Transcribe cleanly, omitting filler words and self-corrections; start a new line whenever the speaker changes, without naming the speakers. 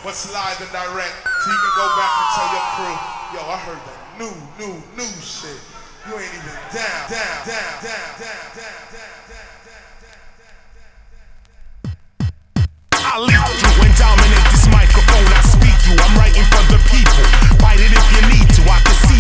what's live and direct, so you can go back and tell your crew, yo, I heard the new shit. You ain't even down.
I lead through and dominate this microphone I speak through. I'm writing for the people. Fight it if you need to. I can see